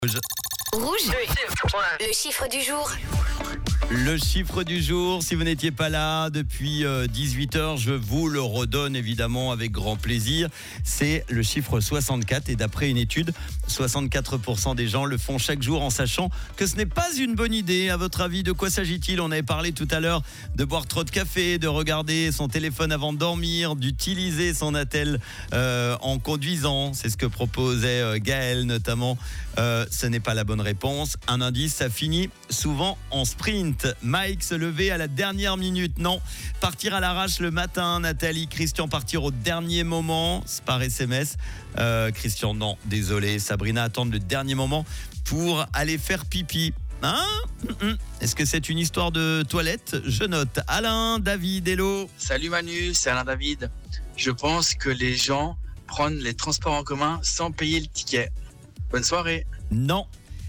Rouge. Le chiffre du jour. Le chiffre du jour, si vous n'étiez pas là depuis 18h, je vous le redonne évidemment avec grand plaisir. C'est le chiffre 64 et d'après une étude, 64% des gens le font chaque jour en sachant que ce n'est pas une bonne idée. À votre avis, de quoi s'agit-il ? On avait parlé tout à l'heure de boire trop de café, de regarder son téléphone avant de dormir, d'utiliser son attel en conduisant. C'est ce que proposait Gaël notamment. Ce n'est pas la bonne réponse. Un indice, ça finit souvent en sprint. Mike se lever à la dernière minute. Non. Partir à l'arrache le matin, Nathalie. Christian, partir au dernier moment. C'est par SMS. Christian, non, désolé. Sabrina, attendre le dernier moment pour aller faire pipi. Hein ? Est-ce que c'est une histoire de toilette ? Je note. Alain, David, hello. Salut Manu, c'est Alain David. Je pense que les gens prennent les transports en commun sans payer le ticket. Bonne soirée. Non.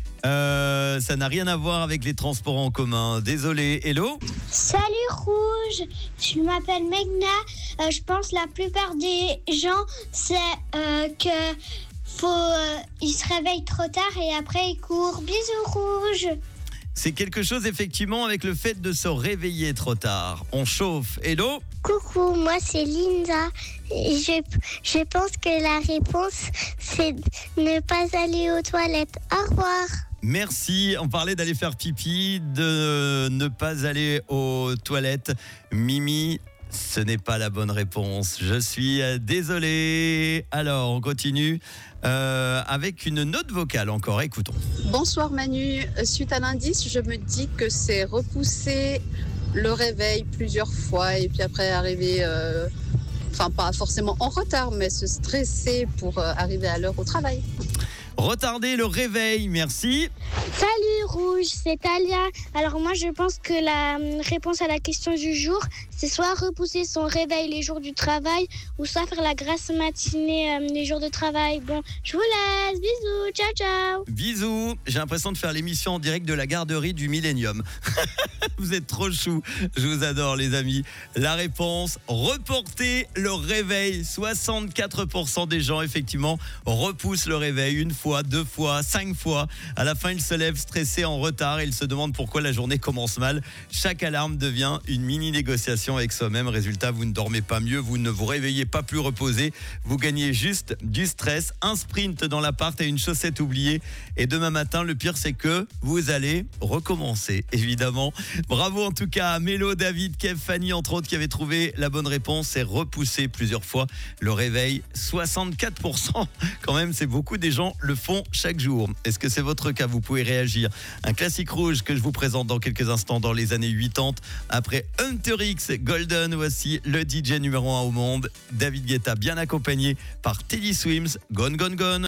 Ça n'a rien à voir avec les transports en commun. Désolé. Hello. Salut Rouge, je m'appelle Megna. Je pense que la plupart des gens, c'est que ils se réveillent trop tard et après ils courent. Bisous Rouge. C'est quelque chose effectivement avec le fait de se réveiller trop tard. On chauffe. Hello. Coucou, moi c'est Linda. Je pense que la réponse c'est ne pas aller aux toilettes. Au revoir. Merci. On parlait d'aller faire pipi, de ne pas aller aux toilettes. Mimi, ce n'est pas la bonne réponse. Je suis désolé. Alors, on continue avec une note vocale encore. Écoutons. Bonsoir Manu. Suite à l'indice, je me dis que c'est repousser le réveil plusieurs fois et puis après arriver, pas forcément en retard, mais se stresser pour arriver à l'heure au travail. Retarder le réveil, merci. Salut Rouge, c'est Talia. Alors moi je pense que la réponse à la question du jour, c'est soit repousser son réveil les jours du travail ou soit faire la grasse matinée les jours de travail. Bon, je vous laisse, bisous, ciao ciao. Bisous, j'ai l'impression de faire l'émission en direct de la garderie du Millennium. Vous êtes trop chou, je vous adore les amis. La réponse, reporter le réveil. 64% des gens effectivement repoussent le réveil une fois, 2 fois, 5 fois. À la fin, ils se lèvent stressés en retard et ils se demandent pourquoi la journée commence mal. Chaque alarme devient une mini-négociation avec soi-même. Résultat, vous ne dormez pas mieux, vous ne vous réveillez pas plus reposé. Vous gagnez juste du stress, un sprint dans l'appart et une chaussette oubliée. Et demain matin, le pire, c'est que vous allez recommencer, évidemment. Bravo en tout cas à Mélo, David, Kev, Fanny, entre autres, qui avaient trouvé la bonne réponse. C'est repousser plusieurs fois le réveil. 64%, quand même, c'est beaucoup. Des gens le font chaque jour. Est-ce que c'est votre cas ? Vous pouvez réagir. Un classique rouge que je vous présente dans quelques instants dans les années 80. Après Hunter X, Golden, voici le DJ numéro 1 au monde. David Guetta, bien accompagné par Teddy Swims. Gone, gone, gone.